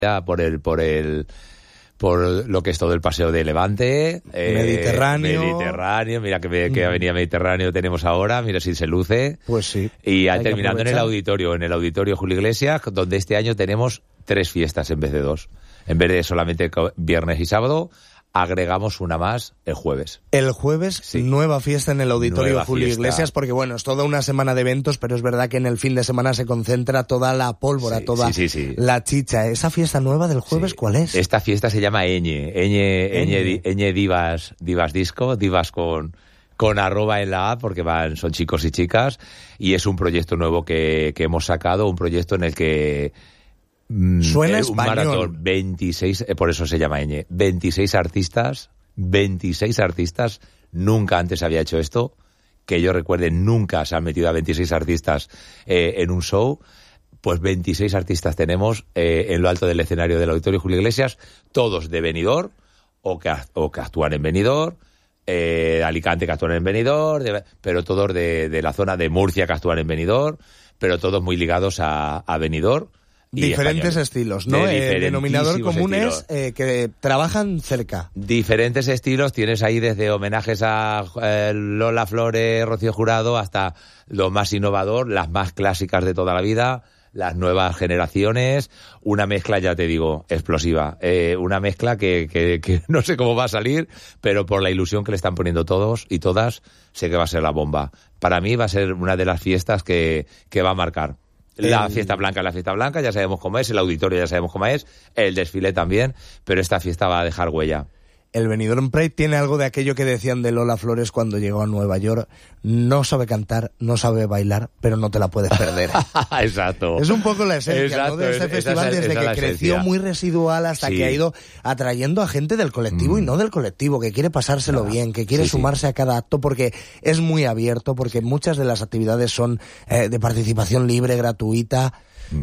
por lo que es todo el paseo de Levante. Mediterráneo. Mira qué avenida Mediterráneo tenemos ahora, mira si se luce. Pues sí. Y terminando en el auditorio Julio Iglesias, donde este año tenemos 3 fiestas en vez de 2. En vez de solamente viernes y sábado, agregamos una más el jueves. El jueves, sí. Nueva fiesta en el auditorio Julio Iglesias, porque bueno, es toda una semana de eventos, pero es verdad que en el fin de semana se concentra toda la pólvora, la chicha. ¿Esa fiesta nueva del jueves cuál es? Esta fiesta se llama Eñe Divas Disco, Divas con arroba en la A, porque son chicos y chicas, y es un proyecto nuevo que hemos sacado, un proyecto en el que suena un español. Maratón, 26, por eso se llama Eñe, 26 artistas, nunca antes había hecho esto, que yo recuerde, nunca se han metido a 26 artistas en un show. Pues 26 artistas tenemos en lo alto del escenario del auditorio Julio Iglesias, todos de Benidorm, o que actúan en Benidorm, Alicante que actúan en Benidorm, pero todos de la zona de Murcia que actúan en Benidorm, pero todos muy ligados a Benidorm. Diferentes estilos, ¿no? El denominador común es que trabajan cerca. Diferentes estilos, tienes ahí desde homenajes a Lola Flores, Rocío Jurado, hasta lo más innovador, las más clásicas de toda la vida, las nuevas generaciones, una mezcla, ya te digo, explosiva. Una mezcla que no sé cómo va a salir, pero por la ilusión que le están poniendo todos y todas, sé que va a ser la bomba. Para mí va a ser una de las fiestas que va a marcar. La fiesta blanca, ya sabemos cómo es, el auditorio ya sabemos cómo es, el desfile también, pero esta fiesta va a dejar huella. El Benidorm Pride tiene algo de aquello que decían de Lola Flores cuando llegó a Nueva York. No sabe cantar, no sabe bailar, pero no te la puedes perder. Exacto. Es un poco la esencia, ¿no? De este festival, desde que creció muy residual hasta que ha ido atrayendo a gente del colectivo y no del colectivo, que quiere pasárselo bien, que quiere sumarse a cada acto, porque es muy abierto, porque muchas de las actividades son de participación libre, gratuita.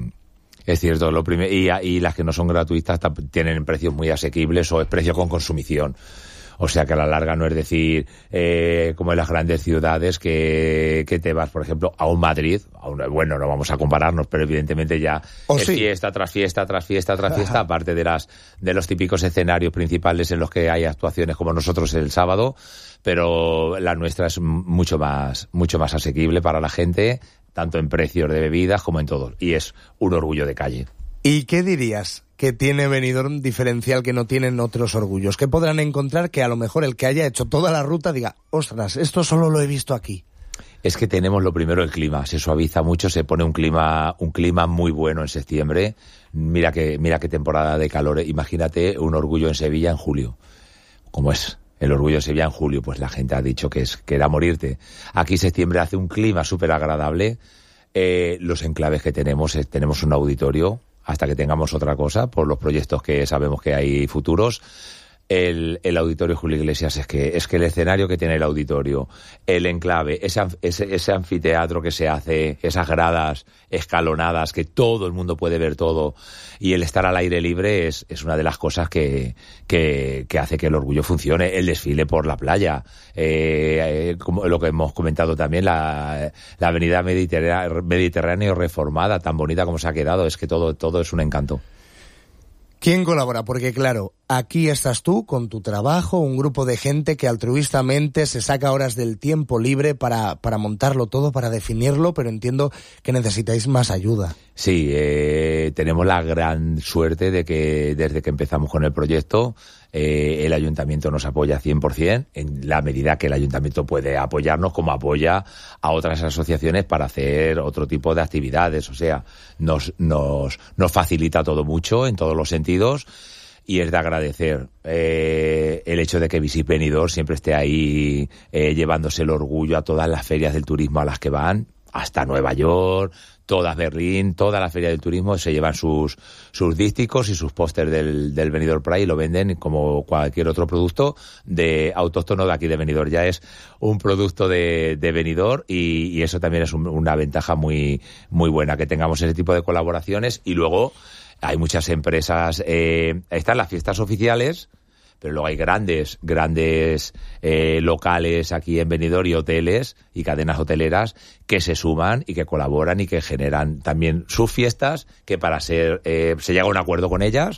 Es cierto, y las que no son gratuitas tienen precios muy asequibles o es precio con consumición. O sea que a la larga no es decir, como en las grandes ciudades, que te vas, por ejemplo, a un Madrid, bueno, no vamos a compararnos, pero evidentemente ya es fiesta tras fiesta, aparte de los típicos escenarios principales en los que hay actuaciones como nosotros el sábado, pero la nuestra es mucho más asequible para la gente, tanto en precios de bebidas como en todo, y es un orgullo de calle. ¿Y qué dirías que tiene Benidorm diferencial que no tienen otros orgullos? ¿Qué podrán encontrar que a lo mejor el que haya hecho toda la ruta diga, ostras, esto solo lo he visto aquí? Es que tenemos lo primero, el clima, se suaviza mucho, se pone un clima muy bueno en septiembre. Mira qué temporada de calor, imagínate un orgullo en Sevilla en julio, ¿cómo es? El orgullo de Sevilla en julio, pues la gente ha dicho que era morirte. Aquí septiembre hace un clima súper agradable. Los enclaves que tenemos un auditorio, hasta que tengamos otra cosa, por los proyectos que sabemos que hay futuros. El auditorio Julio Iglesias es que el escenario que tiene el auditorio, el enclave, ese anfiteatro que se hace, esas gradas escalonadas que todo el mundo puede ver todo, y el estar al aire libre es una de las cosas que hace que el orgullo funcione. El desfile por la playa, como lo que hemos comentado también, la avenida Mediterráneo reformada, tan bonita como se ha quedado, es que todo es un encanto. ¿Quién colabora? Porque claro, aquí estás tú con tu trabajo, un grupo de gente que altruistamente se saca horas del tiempo libre para montarlo todo, para definirlo, pero entiendo que necesitáis más ayuda. Sí, tenemos la gran suerte de que desde que empezamos con el proyecto, el ayuntamiento nos apoya 100%, en la medida que el ayuntamiento puede apoyarnos, como apoya a otras asociaciones para hacer otro tipo de actividades. O sea, nos facilita todo mucho en todos los sentidos. Y es de agradecer el hecho de que Visit Benidorm siempre esté ahí llevándose el orgullo a todas las ferias del turismo a las que van, hasta Nueva York, todas Berlín, toda la feria del turismo, se llevan sus dísticos y sus pósters del Benidorm Pride y lo venden como cualquier otro producto de autóctono de aquí de Benidorm. Ya es un producto de Benidorm y eso también es una ventaja muy, muy buena, que tengamos ese tipo de colaboraciones. Y luego hay muchas empresas, están las fiestas oficiales, pero luego hay grandes locales aquí en Benidorm y hoteles y cadenas hoteleras que se suman y que colaboran y que generan también sus fiestas, que para se llega a un acuerdo con ellas